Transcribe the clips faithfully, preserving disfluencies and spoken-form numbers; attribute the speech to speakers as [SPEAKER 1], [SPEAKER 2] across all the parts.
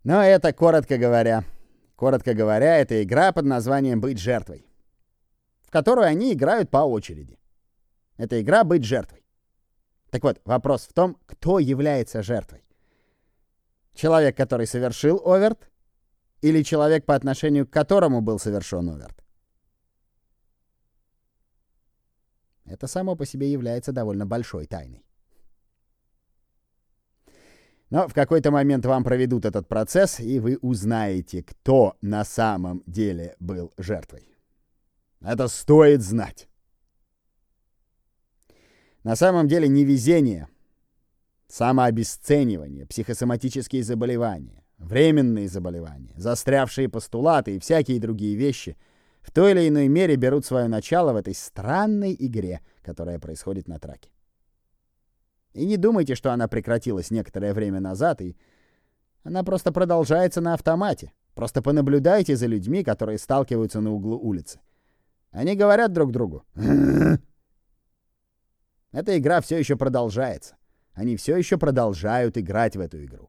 [SPEAKER 1] Но это коротко говоря. Коротко говоря, это игра под названием «Быть жертвой», в которую они играют по очереди. Это игра «Быть жертвой». Так вот, вопрос в том, кто является жертвой. Человек, который совершил оверт, или человек, по отношению к которому был совершен оверт? Это само по себе является довольно большой тайной. Но в какой-то момент вам проведут этот процесс, и вы узнаете, кто на самом деле был жертвой. Это стоит знать. На самом деле невезение, самообесценивание, психосоматические заболевания, временные заболевания, застрявшие постулаты и всякие другие вещи в той или иной мере берут свое начало в этой странной игре, которая происходит на траке. И не думайте, что она прекратилась некоторое время назад, и она просто продолжается на автомате. Просто понаблюдайте за людьми, которые сталкиваются на углу улицы. Они говорят друг другу. Эта игра все еще продолжается. Они все еще продолжают играть в эту игру.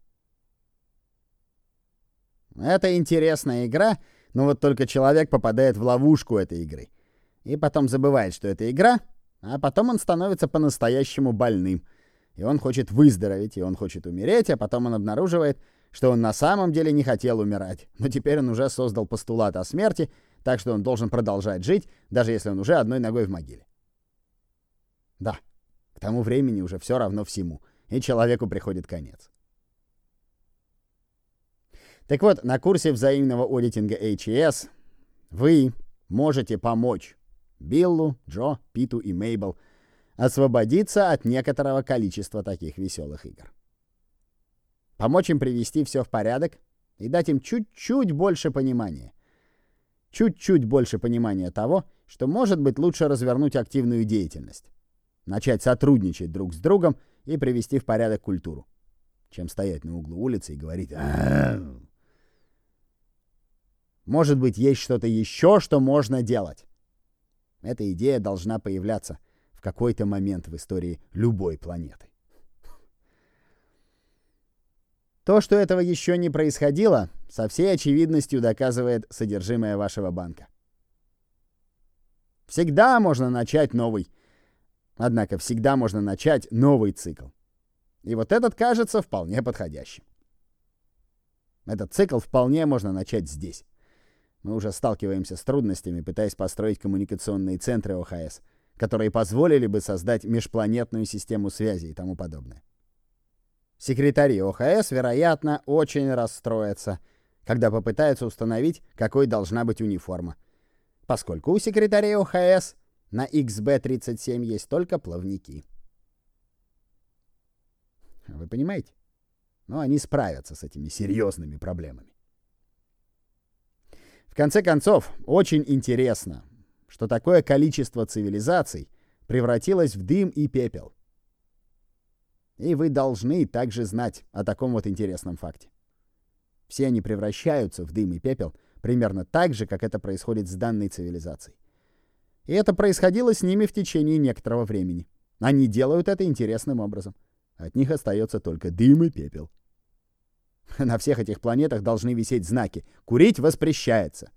[SPEAKER 1] Это интересная игра, но вот только человек попадает в ловушку этой игры. И потом забывает, что это игра, а потом он становится по-настоящему больным. И он хочет выздороветь, и он хочет умереть, а потом он обнаруживает, что он на самом деле не хотел умирать. Но теперь он уже создал постулат о смерти, так что он должен продолжать жить, даже если он уже одной ногой в могиле. Да, к тому времени уже все равно всему, и человеку приходит конец. Так вот, на курсе взаимного аудитинга эйч и эс вы можете помочь Биллу, Джо, Питу и Мейбл освободиться от некоторого количества таких веселых игр. Помочь им привести все в порядок и дать им чуть-чуть больше понимания. Чуть-чуть больше понимания того, что, может быть, лучше развернуть активную деятельность, начать сотрудничать друг с другом и привести в порядок культуру, чем стоять на углу улицы и говорить: «А-а-а». Может быть, есть что-то еще, что можно делать. Эта идея должна появляться в какой-то момент в истории любой планеты. То, что этого еще не происходило, со всей очевидностью доказывает содержимое вашего банка. Всегда можно начать новый. Однако всегда можно начать новый цикл. И вот этот кажется вполне подходящим. Этот цикл вполне можно начать здесь. Мы уже сталкиваемся с трудностями, пытаясь построить коммуникационные центры о ха эс, которые позволили бы создать межпланетную систему связи и тому подобное. Секретари о ха эс, вероятно, очень расстроятся, когда попытаются установить, какой должна быть униформа, поскольку у секретарей о ха эс на икс бэ тридцать семь есть только плавники. Вы понимаете? Но они справятся с этими серьезными проблемами. В конце концов, очень интересно, что такое количество цивилизаций превратилось в дым и пепел. И вы должны также знать о таком вот интересном факте. Все они превращаются в дым и пепел примерно так же, как это происходит с данной цивилизацией. И это происходило с ними в течение некоторого времени. Они делают это интересным образом. От них остается только дым и пепел. На всех этих планетах должны висеть знаки: «Курить воспрещается».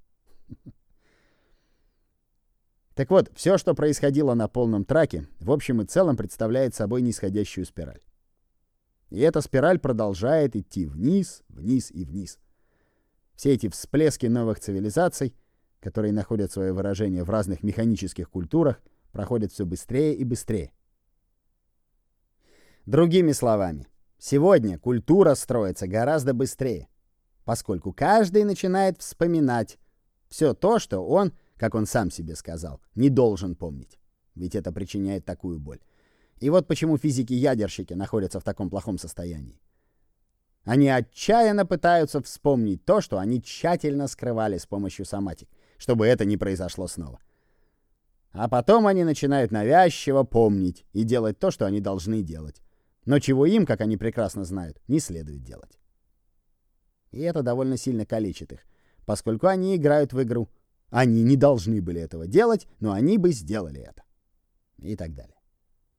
[SPEAKER 1] Так вот, все, что происходило на полном траке, в общем и целом представляет собой нисходящую спираль. И эта спираль продолжает идти вниз, вниз и вниз. Все эти всплески новых цивилизаций, которые находят свое выражение в разных механических культурах, проходят все быстрее и быстрее. Другими словами, сегодня культура строится гораздо быстрее, поскольку каждый начинает вспоминать все то, что он, как он сам себе сказал, не должен помнить. Ведь это причиняет такую боль. И вот почему физики-ядерщики находятся в таком плохом состоянии. Они отчаянно пытаются вспомнить то, что они тщательно скрывали с помощью соматик, чтобы это не произошло снова. А потом они начинают навязчиво помнить и делать то, что они должны делать. Но чего им, как они прекрасно знают, не следует делать. И это довольно сильно калечит их, поскольку они играют в игру. Они не должны были этого делать, но они бы сделали это. И так далее.